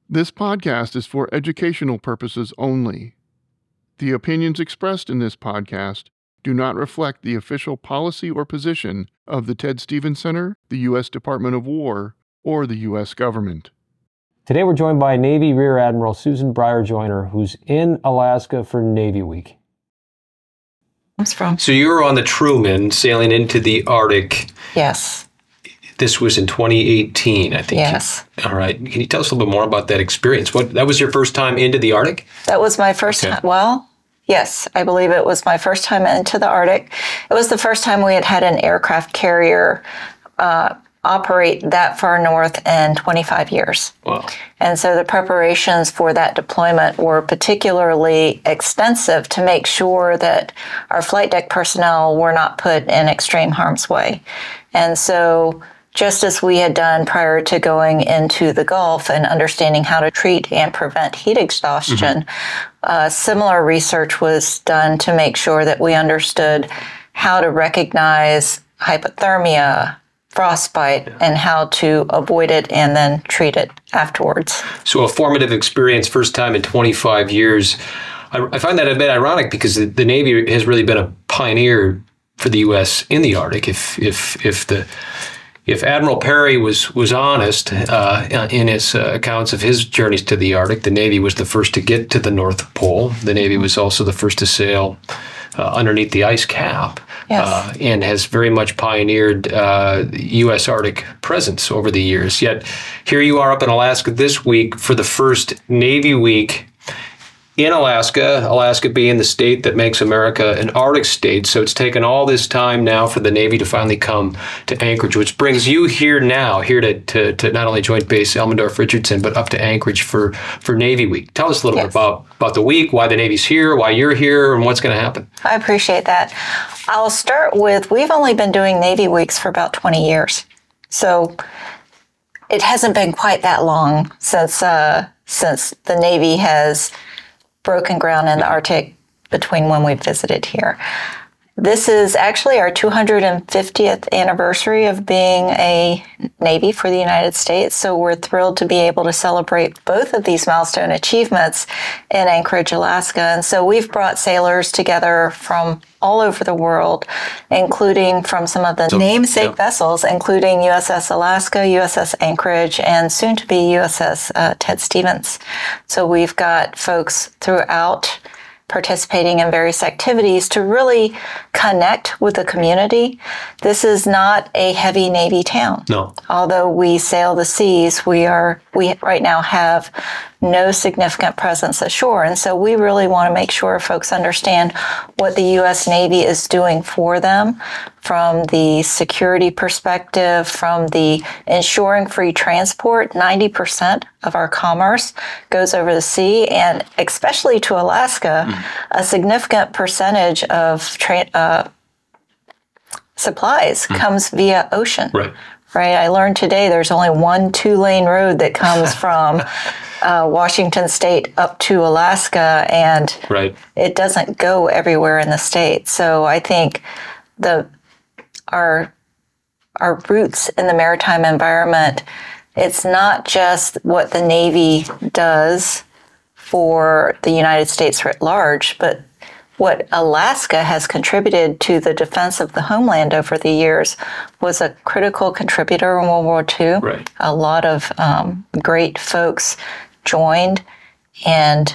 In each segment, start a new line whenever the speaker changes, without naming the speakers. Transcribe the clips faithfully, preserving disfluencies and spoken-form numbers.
This podcast is for educational purposes only. The opinions expressed in this podcast do not reflect the official policy or position of the Ted Stevens Center, the U S Department of War, or the U S government.
Today we're joined by Navy Rear Admiral Susan Breyer Joyner, who's in Alaska for Navy Week.
What's from?
So you were on the Truman sailing into the Arctic.
Yes.
This was in twenty eighteen, I think.
Yes.
All right. Can you tell us a little bit more about that experience? What that was your first time into the Arctic?
That was my first
Okay.
time. Well, yes, I believe it was my first time into the Arctic. It was the first time we had had an aircraft carrier uh, operate that far north in twenty-five years.
Wow.
And so the preparations for that deployment were particularly extensive to make sure that our flight deck personnel were not put in extreme harm's way. And so just as we had done prior to going into the Gulf and understanding how to treat and prevent heat exhaustion, mm-hmm. uh, similar research was done to make sure that we understood how to recognize hypothermia, frostbite, yeah. and how to avoid it and then treat it afterwards.
So a formative experience, first time in twenty-five years. I, I find that a bit ironic because the, the Navy has really been a pioneer for the U S in the Arctic. If if if the If Admiral Perry was was honest uh, in his uh, accounts of his journeys to the Arctic, the Navy was the first to get to the North Pole. The Navy was also the first to sail uh, underneath the ice cap,
yes.
uh, and has very much pioneered uh, U S Arctic presence over the years. Yet here you are up in Alaska this week for the first Navy Week in Alaska, Alaska being the state that makes America an Arctic state. So it's taken all this time now for the Navy to finally come to Anchorage, which brings you here now, here to, to, to not only Joint Base Elmendorf-Richardson, but up to Anchorage for, for Navy Week. Tell us a little
yes.
bit about, about the week, why the Navy's here, why you're here, and what's going to happen.
I appreciate that. I'll start with, we've only been doing Navy Weeks for about twenty years. So it hasn't been quite that long since uh, since the Navy has broken ground in the Arctic between when we visited here. This is actually our two hundred fiftieth anniversary of being a Navy for the United States, so we're thrilled to be able to celebrate both of these milestone achievements in Anchorage, Alaska. And so we've brought sailors together from all over the world, including from some of the
so,
namesake
yeah.
vessels, including U S S Alaska, U S S Anchorage, and soon to be U S S uh, Ted Stevens. So we've got folks throughout participating in various activities to really connect with the community. This is not a heavy Navy town.
No.
Although we sail the seas, we are we right now have no significant presence ashore. And so we really want to make sure folks understand what the U S Navy is doing for them from the security perspective, from the ensuring free transport. ninety percent of our commerce goes over the sea, and especially to Alaska, mm. a significant percentage of tra- uh, supplies mm. comes via ocean.
Right.
Right. I learned today there's only one two-lane road that comes from uh, Washington State up to Alaska, and
right.
it doesn't go everywhere in the state. So I think the our our roots in the maritime environment, it's not just what the Navy does for the United States writ large, but what Alaska has contributed to the defense of the homeland over the years. Was a critical contributor in World War Two.
Right.
A lot of um, great folks joined, and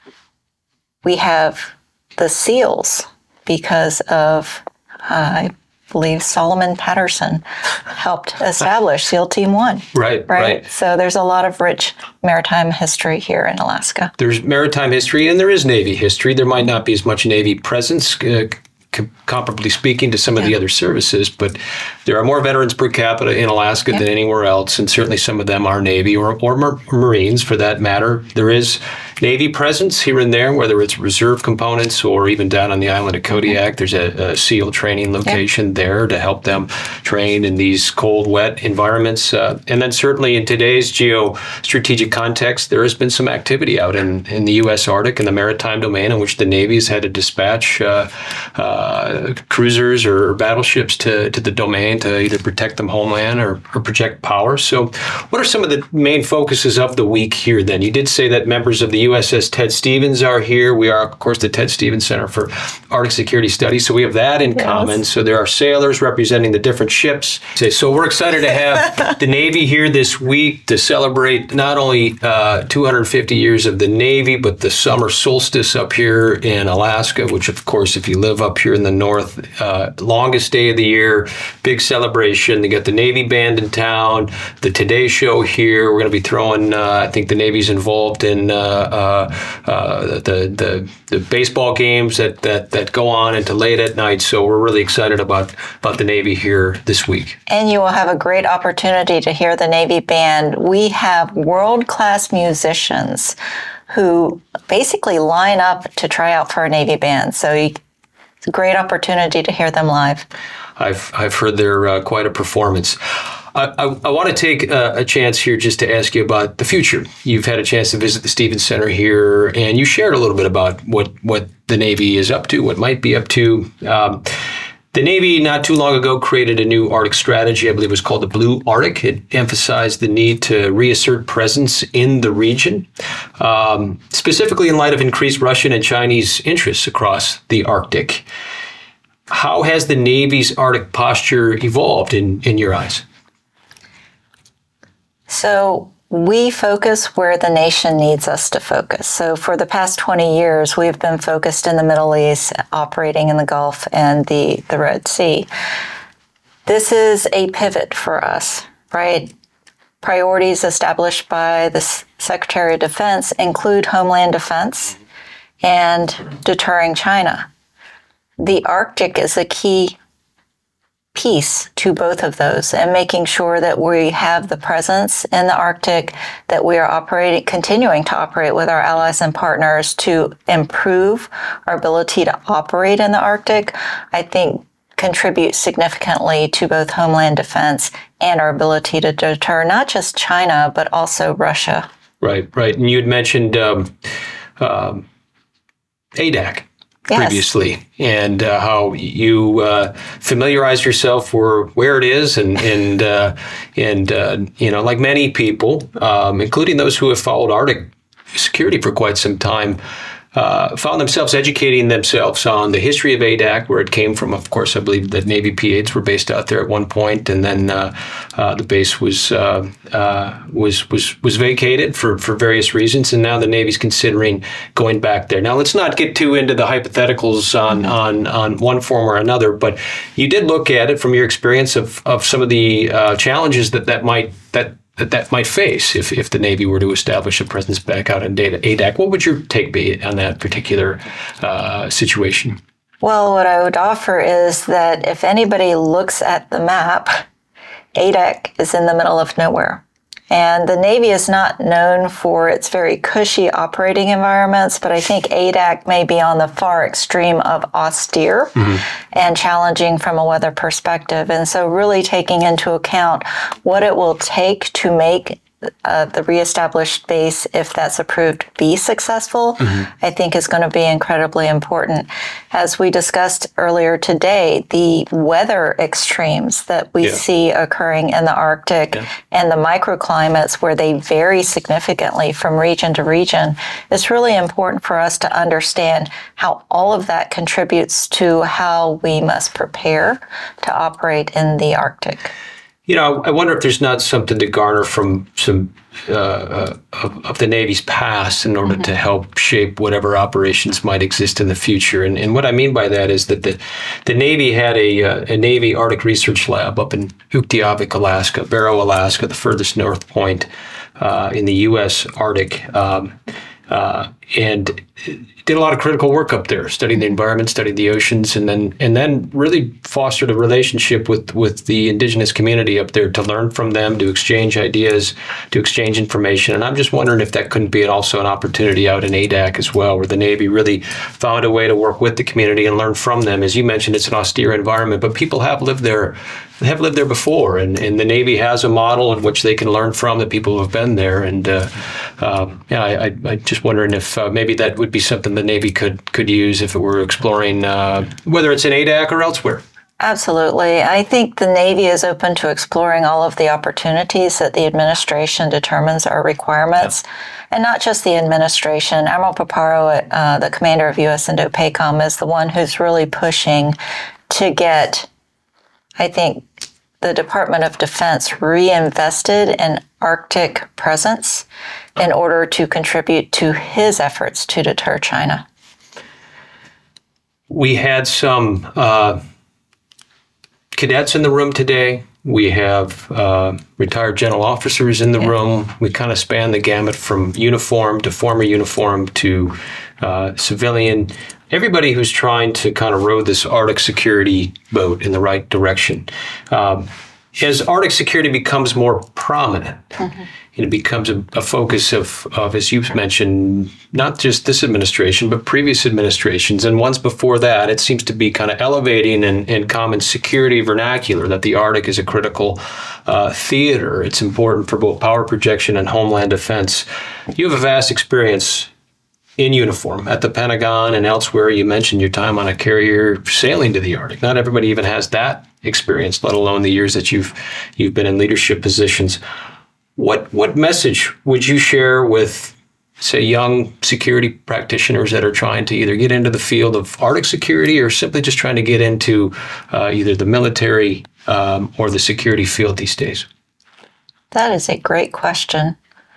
we have the SEALs because of, uh, I believe Solomon Patterson helped establish SEAL Team One.
Right,
right,
right.
So there's a lot of rich maritime history here in Alaska.
There's maritime history and there is Navy history. There might not be as much Navy presence, uh, c- comparably speaking to some of
yeah.
the other services, but there are more veterans per capita in Alaska
yeah.
than anywhere else, and certainly some of them are Navy or, or, mar- or Marines for that matter. There is Navy presence here and there, whether it's reserve components or even down on the island of Kodiak. There's a, a SEAL training location yep. there to help them train in these cold, wet environments. Uh, and then certainly in today's geostrategic context, there has been some activity out in, in the U S Arctic and the maritime domain in which the Navy's had to dispatch uh, uh, cruisers or battleships to, to the domain to either protect them homeland or, or project power. So what are some of the main focuses of the week here then? You did say that members of the U S S Ted Stevens are here. We are, of course, the Ted Stevens Center for Arctic Security Studies, so we have that in yes. common. So there are sailors representing the different ships. So we're excited to have the Navy here this week to celebrate not only uh, two hundred fifty years of the Navy, but the summer solstice up here in Alaska, which, of course, if you live up here in the north, uh, longest day of the year, big celebration. They got the Navy band in town, the Today Show here. We're going to be throwing, uh, I think the Navy's involved in uh, uh, uh, the, the the baseball games that, that, that go on into late at night. So we're really excited about, about the Navy here this week.
And you will have a great opportunity to hear the Navy band. We have world-class musicians who basically line up to try out for our Navy band. So you, it's a great opportunity to hear them live.
I've I've heard they're uh, quite a performance. I, I, I want to take a, a chance here just to ask you about the future. You've had a chance to visit the Stevens Center here, and you shared a little bit about what, what the Navy is up to, what might be up to. Um, the Navy not too long ago created a new Arctic strategy. I believe it was called the Blue Arctic. It emphasized the need to reassert presence in the region, um, specifically in light of increased Russian and Chinese interests across the Arctic. How has the Navy's Arctic posture evolved in, in your eyes?
So we focus where the nation needs us to focus. So for the past twenty years, we've been focused in the Middle East, operating in the Gulf and the, the Red Sea. This is a pivot for us, right? Priorities established by the Secretary of Defense include homeland defense and deterring China. The Arctic is a key piece to both of those, and making sure that we have the presence in the Arctic, that we are operating, continuing to operate with our allies and partners to improve our ability to operate in the Arctic, I think contributes significantly to both homeland defense and our ability to deter not just China, but also Russia.
Right, right. And you had mentioned um, um, A D A C.
Yes.
Previously, and uh, how you uh, familiarize yourself where where it is, and and uh, and uh, you know, like many people, um, including those who have followed Arctic security for quite some time, uh, found themselves educating themselves on the history of A D A C, where it came from. Of course, I believe that Navy P eights were based out there at one point, and then uh, uh, the base was uh, uh, was was was vacated for, for various reasons, and now the Navy's considering going back there. Now, let's not get too into the hypotheticals on on, on one form or another, but you did look at it from your experience of of some of the uh, challenges that that might that. that that might face if, if the Navy were to establish a presence back out in A D A C. What would your take be on that particular uh, situation?
Well, what I would offer is that if anybody looks at the map, A D A C is in the middle of nowhere. And the Navy is not known for its very cushy operating environments, but I think A D A C may be on the far extreme of austere mm-hmm. and challenging from a weather perspective. And so really taking into account what it will take to make Uh, the reestablished base, if that's approved, be successful, mm-hmm. I think is going to be incredibly important. As we discussed earlier today, the weather extremes that we yeah. see occurring in the Arctic yeah. and the microclimates where they vary significantly from region to region, it's really important for us to understand how all of that contributes to how we must prepare to operate in the Arctic.
You know, I wonder if there's not something to garner from some uh, uh, of, of the Navy's past in order mm-hmm. to help shape whatever operations might exist in the future. And, and what I mean by that is that the, the Navy had a, uh, a Navy Arctic Research Lab up in Uktiavik, Alaska, Barrow, Alaska, the furthest north point uh, in the U S Arctic. Um, Uh, and did a lot of critical work up there, studied the environment, studied the oceans, and then and then really fostered a relationship with, with the indigenous community up there to learn from them, to exchange ideas, to exchange information. And I'm just wondering if that couldn't be also an opportunity out in A D A C as well, where the Navy really found a way to work with the community and learn from them. As you mentioned, it's an austere environment, but people have lived there, have lived there before, and, and the Navy has a model in which they can learn from the people who have been there. And uh, um, yeah, I, I, I just wondering if uh, maybe that would be something the Navy could could use if it were exploring, uh, whether it's in A D A C or elsewhere.
Absolutely. I think the Navy is open to exploring all of the opportunities that the administration determines are requirements. Yeah. And not just the administration. Admiral Paparo, uh, the commander of U S Indo-PACOM, is the one who's really pushing to get, I think, the Department of Defense reinvested in Arctic presence in order to contribute to his efforts to deter China.
We had some uh, cadets in the room today. We have uh, retired general officers in the yeah. room. We kind of span the gamut from uniform to former uniform to uh, civilian. Everybody who's trying to kind of row this Arctic security boat in the right direction. Um, as Arctic security becomes more prominent, mm-hmm. it becomes a, a focus of, of, as you've mentioned, not just this administration, but previous administrations. And ones before that, it seems to be kind of elevating in, in common security vernacular that the Arctic is a critical uh, theater. It's important for both power projection and homeland defense. You have a vast experience in uniform at the Pentagon and elsewhere. You mentioned your time on a carrier sailing to the Arctic. Not everybody even has that experience, let alone the years that you've you've been in leadership positions. What what message would you share with, say, young security practitioners that are trying to either get into the field of Arctic security or simply just trying to get into uh, either the military um, or the security field these days?
That is a great question.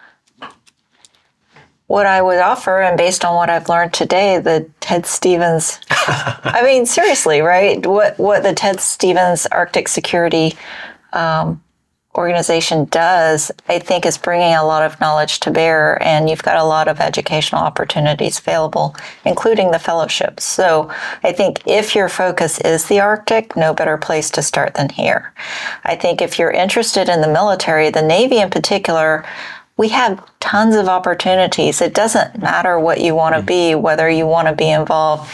What I would offer, and based on what I've learned today, the Ted Stevens, I mean, seriously, right? What what the Ted Stevens Arctic Security um, organization does, I think, is bringing a lot of knowledge to bear, and you've got a lot of educational opportunities available, including the fellowships. So I think if your focus is the Arctic, no better place to start than here. I think if you're interested in the military, the Navy in particular, we have tons of opportunities. It doesn't matter what you want to be, whether you want to be involved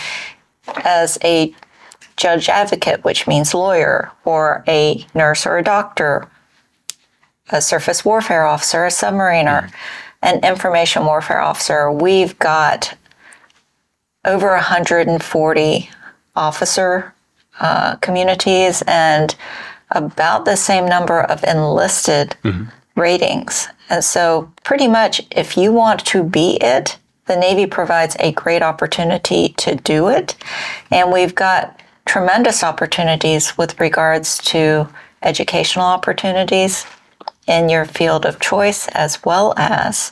as a judge advocate, which means lawyer, or a nurse or a doctor, a surface warfare officer, a submariner, an information warfare officer. We've got over one hundred forty officer uh, communities and about the same number of enlisted mm-hmm. ratings. And so pretty much if you want to be it, the Navy provides a great opportunity to do it. And we've got tremendous opportunities with regards to educational opportunities in your field of choice, as well as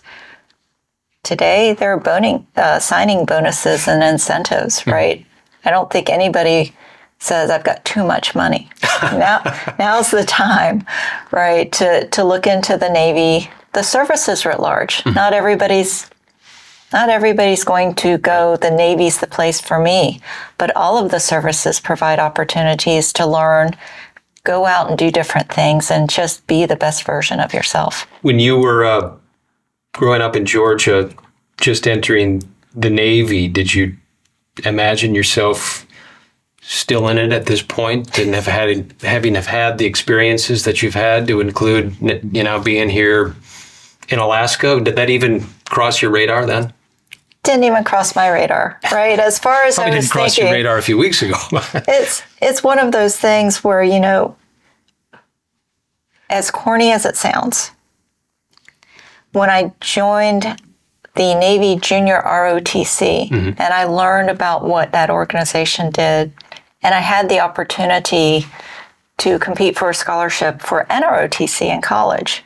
today there are boning, uh, signing bonuses and incentives, mm-hmm. right? I don't think anybody says I've got too much money. now, now's the time, right, to, to look into the Navy. The services writ large. Mm-hmm. Not everybody's not everybody's going to go, the Navy's the place for me, but all of the services provide opportunities to learn, go out and do different things, and just be the best version of yourself.
When you were uh, growing up in Georgia, just entering the Navy, did you imagine yourself still in it at this point, and have had having have had the experiences that you've had, to include, you know, being here in Alaska? Did that even cross your radar then?
Didn't even cross my radar, right? As far as
Probably
I was
didn't cross
thinking,
your radar a few weeks ago.
it's it's one of those things where, you know, as corny as it sounds, when I joined the Navy Junior R O T C mm-hmm. and I learned about what that organization did, and I had the opportunity to compete for a scholarship for N R O T C in college,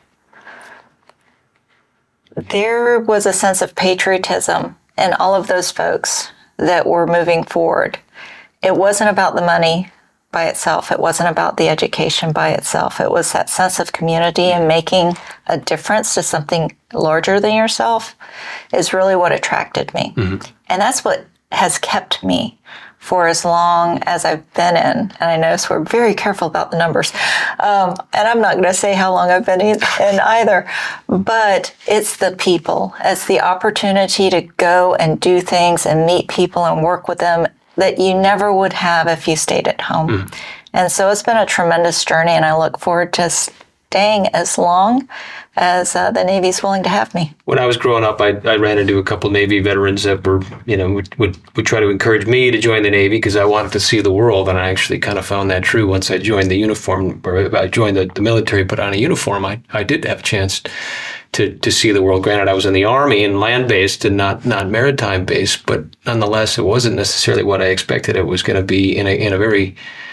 there was a sense of patriotism in all of those folks that were moving forward. It wasn't about the money. by itself. It wasn't about the education by itself. It was that sense of community and making a difference to something larger than yourself is really what attracted me. Mm-hmm. And that's what has kept me for as long as I've been in. And I notice we're very careful about the numbers. Um, and I'm not going to say how long I've been in either. But it's the people. It's the opportunity to go and do things and meet people and work with them that you never would have if you stayed at home. Mm. And so it's been a tremendous journey, and I look forward to staying as long as uh, the Navy's willing to have me.
When I was growing up, I, I ran into a couple Navy veterans that were, you know, would, would, would try to encourage me to join the Navy because I wanted to see the world, and I actually kind of found that true once I joined the uniform, or I joined the, the military, put on a uniform. I, I did have a chance to to see the world. Granted, I was in the Army and land-based and not not maritime-based, but nonetheless, it wasn't necessarily what I expected it was going to be in a in a very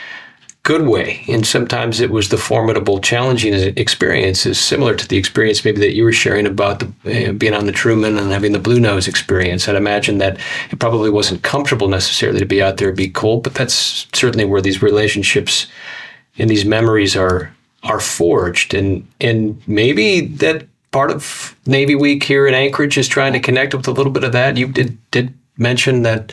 good way. And sometimes it was the formidable, challenging experiences, similar to the experience maybe that you were sharing about the, uh, being on the Truman and having the Blue Nose experience. I'd imagine that it probably wasn't comfortable necessarily to be out there and be cold, but that's certainly where these relationships and these memories are are forged. And and maybe that part of Navy Week here in Anchorage is trying to connect with a little bit of that. You did did mention that,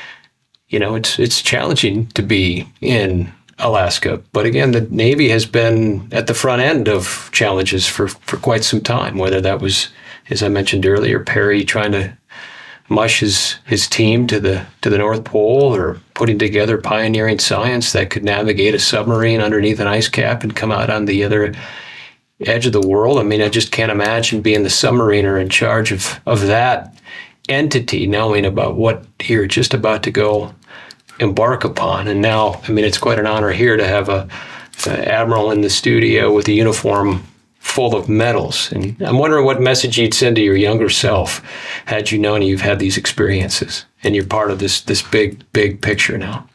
you know, it's it's challenging to be in Alaska. But again, the Navy has been at the front end of challenges for, for quite some time, whether that was, as I mentioned earlier, Perry trying to mush his, his team to the to the North Pole, or putting together pioneering science that could navigate a submarine underneath an ice cap and come out on the other edge of the world. I mean, I just can't imagine being the submariner in charge of, of that entity, knowing about what you're just about to go embark upon. And now, I mean, it's quite an honor here to have a, a admiral in the studio with a uniform full of medals. And I'm wondering what message you'd send to your younger self had you known you've had these experiences and you're part of this this big, big picture now.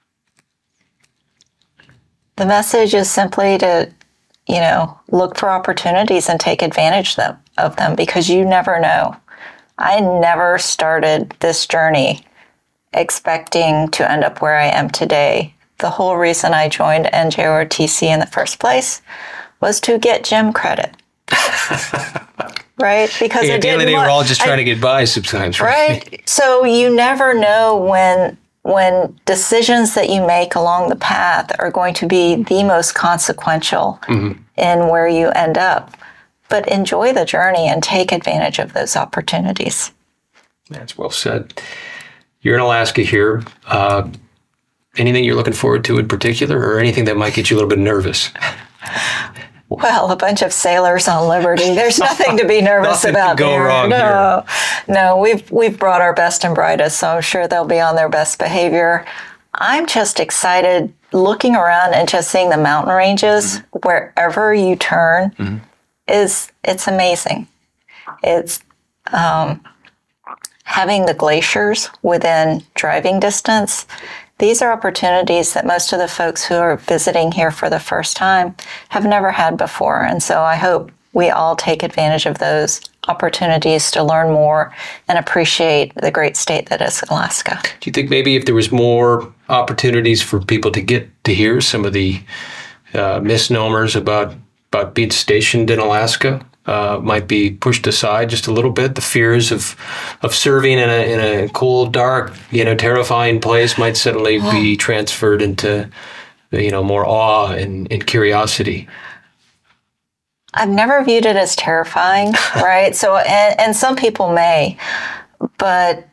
The message is simply to, you know, look for opportunities and take advantage them, of them, because you never know. I never started this journey expecting to end up where I am today. The whole reason I joined N J O R T C in the first place was to get Jim credit. Right? Because
yeah,
I
at the end of the day,
want,
we're all just trying
I,
to get by sometimes, right?
Right? So you never know when when decisions that you make along the path are going to be the most consequential mm-hmm. in where you end up. But enjoy the journey and take advantage of those opportunities.
That's well said. You're in Alaska here. Uh, anything you're looking forward to in particular, or anything that might get you a little bit nervous?
Well, a bunch of sailors on Liberty. There's nothing to be nervous
nothing
about
to go
there.
wrong
no,
here.
no, we've we've brought our best and brightest, so I'm sure they'll be on their best behavior. I'm just excited looking around and just seeing the mountain ranges mm-hmm. wherever you turn. Mm-hmm. Is it's amazing. It's um, having the glaciers within driving distance. These are opportunities that most of the folks who are visiting here for the first time have never had before. And so I hope we all take advantage of those opportunities to learn more and appreciate the great state that is Alaska.
Do you think maybe if there was more opportunities for people to get to hear some of the uh, misnomers about about being stationed in Alaska uh, might be pushed aside just a little bit? The fears of of serving in a in a cold, dark, you know, terrifying place might suddenly oh. be transferred into, you know, more awe and, and curiosity.
I've never viewed it as terrifying, right? So, and, and some people may, but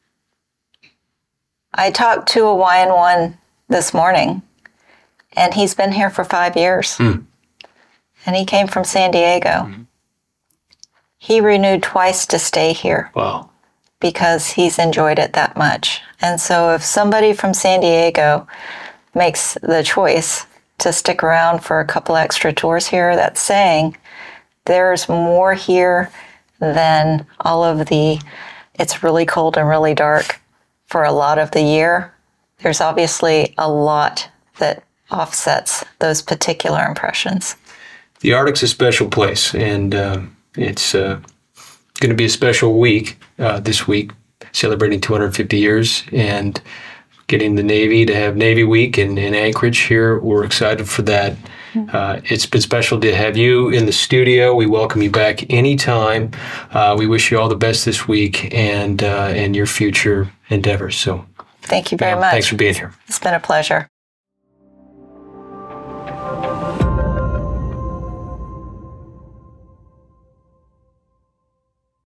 I talked to a Y N one this morning, and he's been here for five years. Mm. And he came from San Diego. Mm-hmm. He renewed twice to stay here.
Wow.
Because he's enjoyed it that much. And so if somebody from San Diego makes the choice to stick around for a couple extra tours here, that's saying there's more here than all of the, it's really cold and really dark for a lot of the year. There's obviously a lot that offsets those particular impressions.
The Arctic's a special place, and uh, it's uh, going to be a special week uh, this week, celebrating two hundred fifty years. And getting the Navy to have Navy Week in, in Anchorage here. We're excited for that. Uh, it's been special to have you in the studio. We welcome you back anytime. Uh, we wish you all the best this week and uh, and your future endeavors. So,
thank you very
uh,
much.
Thanks for being here.
It's been a pleasure.